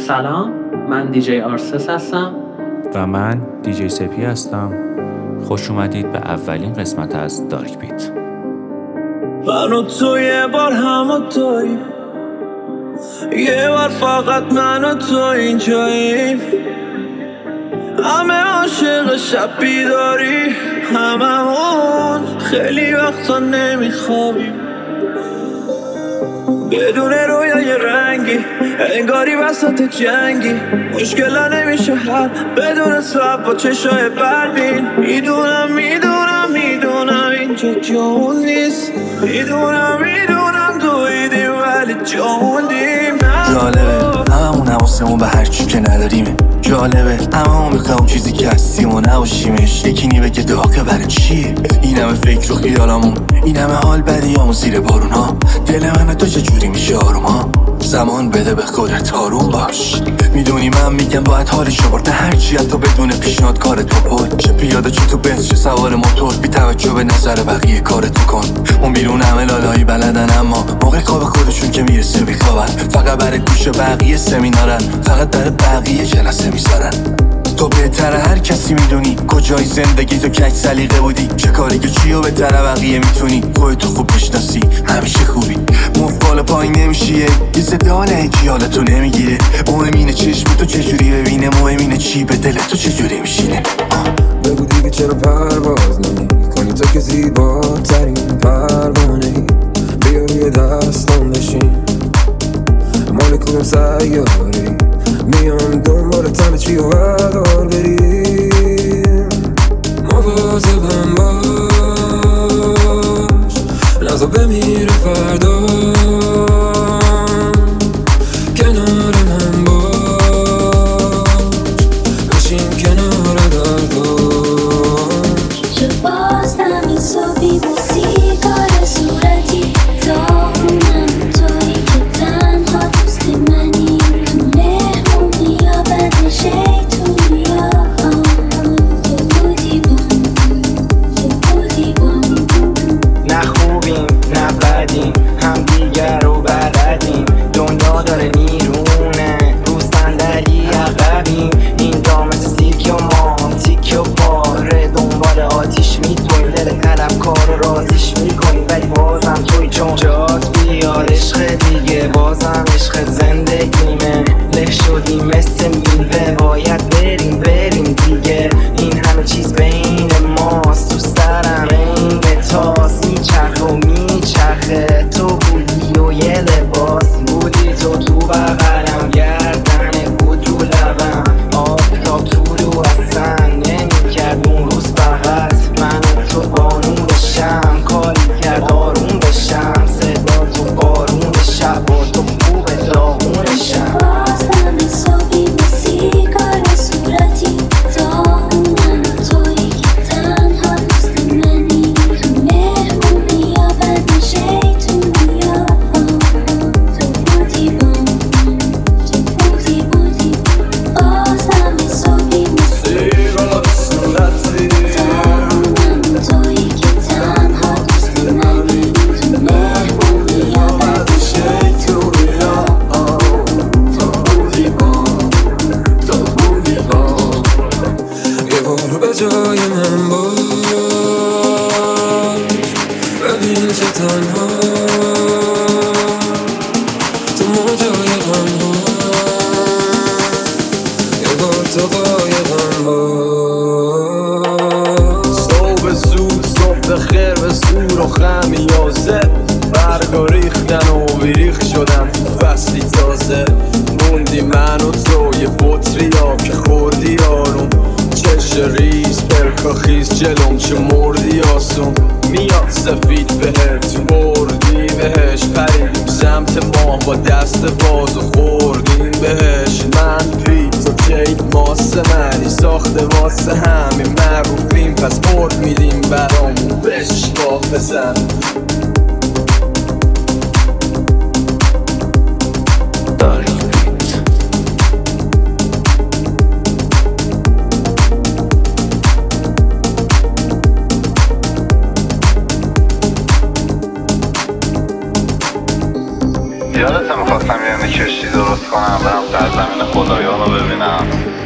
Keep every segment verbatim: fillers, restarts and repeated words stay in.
سلام، من دیجی آرسس هستم و من دیجی سپی هستم. خوش اومدید به اولین قسمت از دارک بیت. من و تو یه بار همونطوریم، یه بار فقط من و تو اینجاییم. همه عاشق شب بیداری، هممون خیلی وقتا نمیخوابیم. بدون رویای رنگی انگاری وسط جنگی، مشکلا نمیشه حل بدون سب با چشای بربین. میدونم میدونم میدونم اینجا جون نیست، میدونم میدونم دویدیم ولی جوندیم. جالبه هممون حواسمون به هر چی که نداریمه، جالبه هممون میخوام اون چیزی که هستیم و نباشیمش. یکی نی بگه داغه برای چیه این همه فکر و خیالامون، این همه حال بدیامون زیر بارون ها. دل من تو چجوری میشه آروم ها؟ زمان بده به خودت آروم باش. میدونی من میگم باید حالشو برد هر چی تو بدون پیشنهاد کار تو پل چه پیاده چه تو بنز چه سوار موتور، بی توجه به نظر بقیه کار تو کن. اون بیرون همه لالایی بلدن اما موقع خواب خودشون که میرسه بیخوابن. فقط برای گوش بقیه سمینارن، فقط در بقیه جلسه میذارن. تو بهتره هر کسی میدونی کجای زندگی تو کج سلیقه بودی، چه کاری که چی و بهتره بقیه میتونی. خودتو خوب بشناسی همیشه خوبی، موف بالا پایین نمیشیه، یه زدانه هیچی حالتو نمیگیره. مهم اینه چشم تو چجوری ببینه، مهم اینه چی به دل تو چجوری میشینه. بگو دیگه چرا پرواز نمی کنی تو که زیباترین پروانه ای. بیا روی دستان بشین مال کدوم سیاری، میام دنبال تنه چی و بردار بریم. مواظبم باش نزا بمیره فردا، کنار من باش بشین کنار درداش. چه باز نمی صبحی با سیگار صورتی، داغونم توی که تنها دوست منی. تو مهمونی یا بد شیطونی یا تو بودی بام، تو بودی بام. نه خوبیم نه بدیم، هم دیگر رو بلدیم. دنیا داره میرونه رو صندلی عقبیم. این دامه سیک و مام تیک و پاره دنبال آتیش میدویم. دل طلب کار رو رازیش میکنیم ولی بازم توی چون جات بیاد عشق دیگه. بازم عشق زندگیمه، له شدیم مثل میوه باید بریم بریم دیگه. این همه چیز بین ماست تو سرم این تاس میچرخ و میچرخه. تو بودی و یه لباس بودی تو تو بغلم، گردن بود رو لبم، آفتاب تو رو اصلا نمیکرد اون روز. فقط من و تو بانون بشم، کاری کرد آروم بشم، صدا تو بارون شب و تو خوب داغونشم. باز نمی صبحی با سیگار صورتی، داغونم توی که تنها دوست منی. تو مهمونی یا بد شیطونی یا تو بودی بام، تو بودی بودی. باز نمی صبحی با سیگار صورتی، داغونم توی که تنها دوست منی. تو مهمونی یا بد شیطونی یا تو بودی بام، تو بودی بام. یه بار به جای من باش ببین چه تنها تو موجای غم ها. یه بار تو قایقم باش. صبح زود صبح خیر به زور و خمیازه، برگا ریختن و بیریخ شدن تو فصلی تازه. موندی من و تو یه بطری ها که خوردی آروم، چش ریز پرکا خیز جلوم چه مردی آسون. میاد سفید بهت بردی بهش، پریدیم سمت ما با دست باز و خوردیم بهش. من پی تو کیک ماسه منی ساخته واسه همین معروفیم، پس برد میدیم برامون بشکاف بزن. دارک بیت. یادت میخواستم یه کشتی درست کنم برم سرزمین خدایان رو ببینم.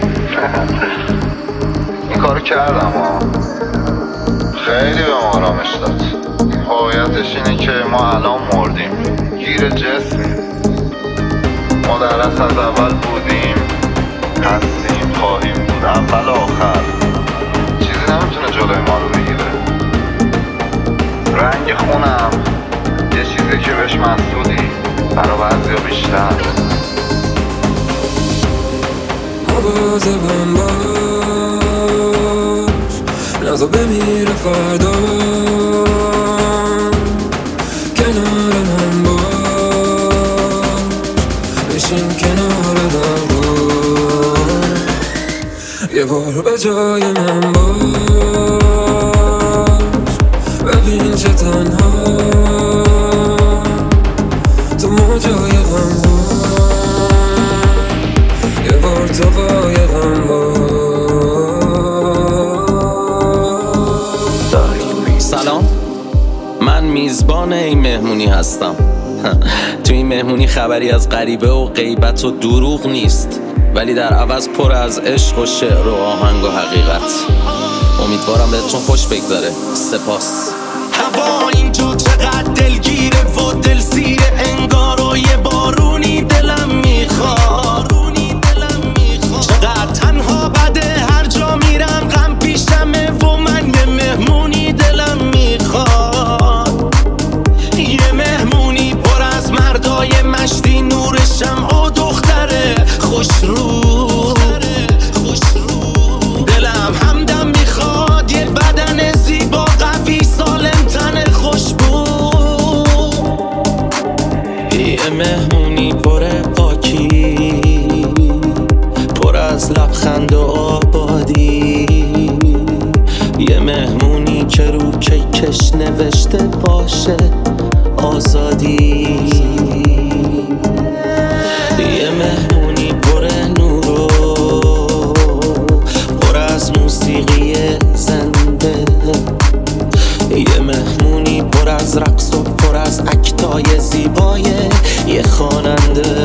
این کارو کردم ها. خیلی به ما آرامش داد. واقعیتش اینه که ما الان مردیم، گیر جسمیم. ما در اصل از اول بودیم، هستیم، خواهیم بود، اول آخر. چیزی نمیتونه جلوی ما رو بگیره. رنگ خونم یه چیزی که بهش مسئولی، برا بعضی ها بیشتر. مواظبم باش، نزا بمیره فردا. کنار من باش، بشین کنار دوا. یه بار به جای من باش، ببین چه تنها تو موجای غم باش. یه بار تو قایقم باش. سلام، من میزبان این مهمونی هستم. تو این مهمونی خبری از غریبه و غیبت و دروغ نیست، ولی در عوض پر از عشق و شعر و آهنگ و حقیقت. امیدوارم بهتون خوش بگذاره. سپاس. هوا اینجا چقدر دلگیره و دلسیره، انگار و یه بارونی دلم میخواد. چقدر تنها بده هر جا میرم غم پیشمه و من یه مهمونی دلم میخواد. یه مهمونی پر از مردای مشتی، نور شمع و دختره خوش رو. دلم همدم میخواد یه بدن زیبا قوی سالم تن خوشبو. یه مهمونی پر پاکی، پر از لبخند و آبادی. یه مهمونی که رو کیکش نوشته باشه آزادی. یه مهمونی پر نور و پر از موسیقی زنده. یه مهمونی پر از رقص و پر از اکتای زیبای یه خواننده.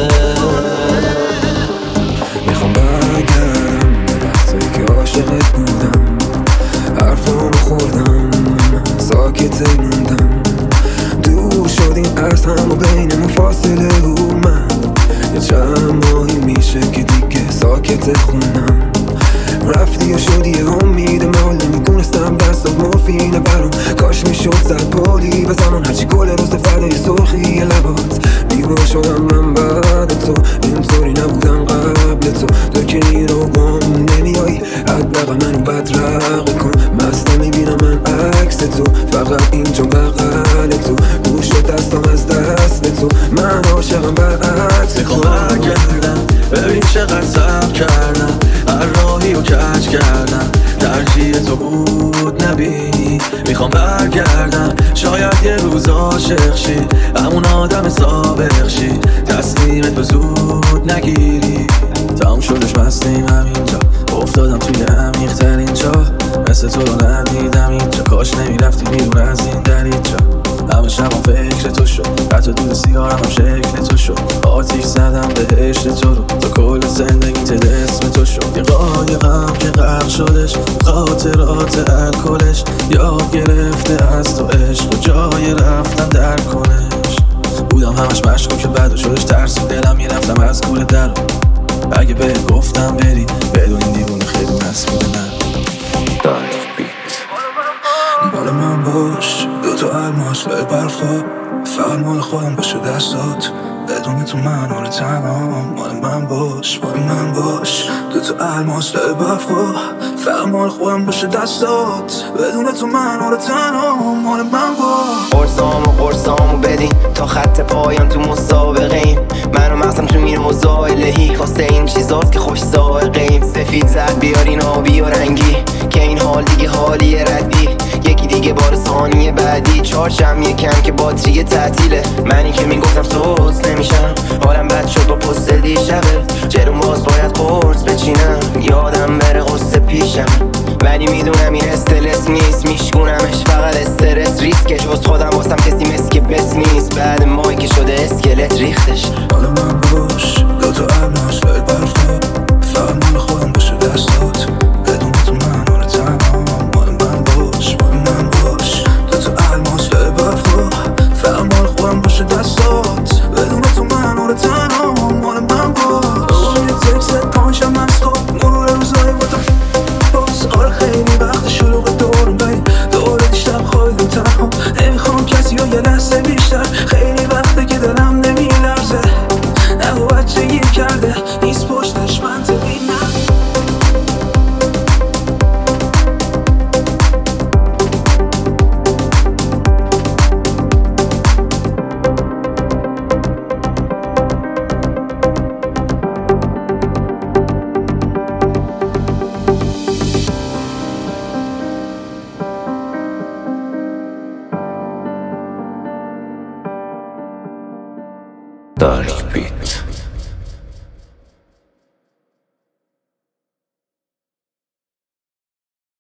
میخوام برگردم به وقتی که عاشقت بودم، حرفامو خوردم ساکت موندم. دور شدیم از هم و بینمون فاصله اومد. یه چند ماهی میشه که دیگه ساکت خونم. رفتی و شدی یه امید مال، نمیدونستم دستات مفینه برام. کاش میشد زد بالی به زمان، هرچی گل روز فدای سرخی لبات. بیگناه شدم من بعد تو، اینطوری نبودم قبل تو. تو که رو گم نمیایی، حداقل منو بدرقه کن. مست میبینم من عکس تو، فقط اینجا بغل تو. گوش دستم از دست تو، من عاشقم برعکس تو. میخوام برگردم ببین چقدر صبر کردم، هر راهی رو کج کردم. ترجیح تو بود نبینی. میخوام برگردم شاید یه روز عاشق شی، همون آدم سابق شی. تصمیمت به زود نگیری. تمام شدش مستیم همینجا، افتادم توی عمیق‌ترین جا. مثل تو رو ندیدم اینجا، کاش نمیرفتی بیرون از این دریچا. همه شبم فکر تو شد، حتی دود سیگارم هم شکل تو شد. آتیش زدم بهشت تو رو، تا کل زندگی تل اسم تو شد. یه قایقم که غرق شدش، خاطرات الکلش. یاد گرفته از تو عشق و جای رفتن در کنش. بودم همش مشکوک که بعد شدش ترس و دلم میرفتم از کوره در. اگه بهت گفتم بری بدون این دیوونه خیلی مسئول من. مال من باش، دوتا الماس لای برفا. فقط مال خودم باشه دستات، بدون تو من آره تنها. مال من باش، مال من باش، دوتا الماس لای برفا. فقط مال خودم باشه دستات، بدون تو من آره تنها. مال من باش. قرصامو قرصامو بدین تا خط پایان تو مسابقه ایم. منو مغزم تو میره مزایلهی، خواسته این چیزاست که خوش سائقه ایم. سفید زد بیارین آبی و رنگی، که این حال دیگه حالی ردی. یکی دیگه بار ثانیه بعدی، چارچم یکم که باتری تعطیله. منی که میگفتم سوز نمیشم، حالم بد شد با پست دیشبه. جلوم باز باید قرص بچینم، یادم بره قصه پیشم. ولی میدونم این استرس نیست، میشکونمش فقط استرس. ریسکش واسه خودم واسم کسی مثل که بس نیست. بعد ماهی که شده اسکلت دارک بیت.